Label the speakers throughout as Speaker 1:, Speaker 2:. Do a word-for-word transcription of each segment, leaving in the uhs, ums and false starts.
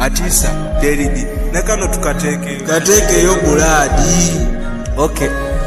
Speaker 1: Atisa Deridi nekano tukateke
Speaker 2: kateke yo buladi.
Speaker 1: Okay.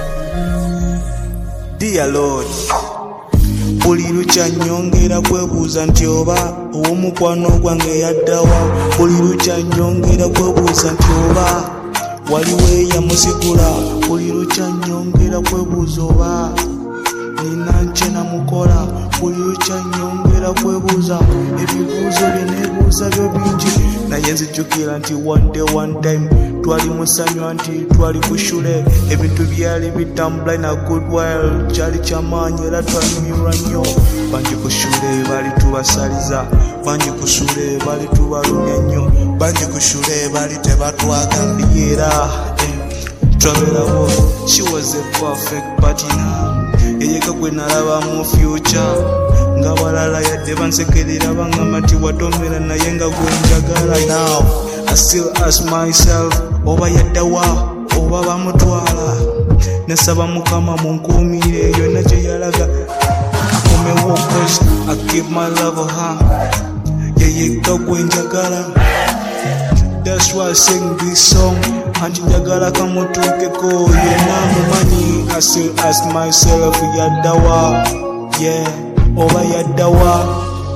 Speaker 1: Dear Lord,
Speaker 2: buli lukya nnyongera kwebuuza nti oba ow'omukwano gwange yaddawa. Buli lukya nnyongera kwebuuza nti oba waliwo eyamusigula. Buli lukya nnyongera kwebuuza oba nina nkye namukola. Buli lukya nnyongera kwebuuza ebibuuzo bye neebuuza byo bingi, naye nzijjukira nti one day one time twali musanywa nti twali ku shule, ebintu byali bitambula in a good while, kyali kyamaanyi era twanyumirwa nnyo. Bangi ku shule bali tubasaliza, bangi ku shule bali tubalumya nnyo, bangi ku shule bali tebatwagala era twaberawo. She was a perfect partner, eyeka gwe nalaba mu future, nga balala yadde bansekerera bangamba nti watomera naye nga gwe njagala. Now I still ask myself, oba yaddawa oba bamutwala. Nasaba Mukama munkuumire yonna gye yalaga akomewo, cause I give my love a her, yeyeka gwe njagala. That's why I sing this song, anti njagala kamutuukeko yenna mumanyi. I still ask myself, yaddawa, yeah, oba yaddawa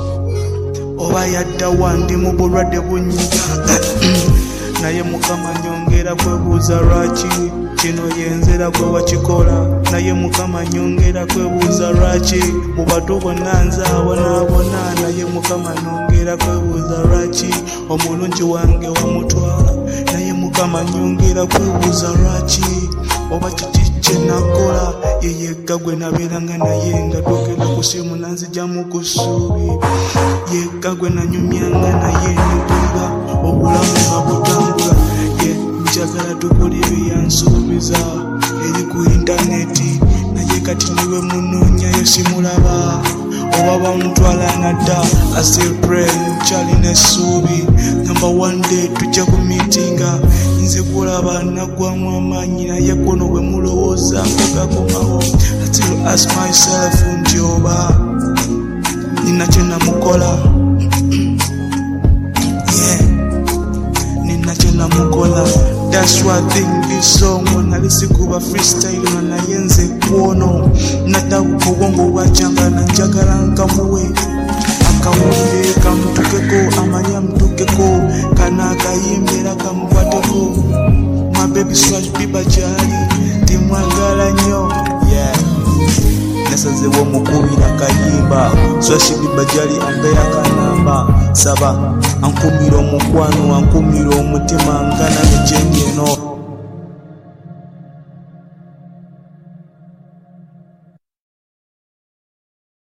Speaker 2: oba yaddawa. Ndi mu bulwadde bunyiga naye Mukama nyongera kwebuuza lwaki kino yenzera gwe wakikola. Naye Mukama nyongera kwebuuza lwaki mu bato bonna nzaabonaabona. Naye Mukama nyongera kwebuuza lwaki omulungi wange wamutwala. Naye Mukama nyongera kwebuuza lwaki oba kiki kye nakola. Yeyeka gwe nabeeranga naye nga togenda ku simu nanzigyamu ku ssuubi, yekka gwe nanyumyanga naye nempulira obulamu nga butambula. Ye njagala tukole bye yansuubiza eri ku intaneti, naye kati niwe munoonyayo simulaba oba bamutwala nadda. I still pray nkyali n'essuubi ngamba one day tujja ku miitinga, nze kulaba naggwamu amaanyi naye kono bwe mulowooza kugakomawo. I still ask myself nti oba nina kye namukola, yeah, nina kye namukola. That's why I think this song when I listen to a freestyle na naye nze kwono nadda kubongo bwajanga na njagala nkamuwe akawunde kamutukeko, amanya amutukeko, kana akayimbira kamukwateko. My baby Swash Biba gyali timwagala nnyo, yeah, nasazewo mukubira kayimba. Swash Biba gyali ambeera kanamba, saba ankumira omukwano, ankumira omutima ngana nejenje no.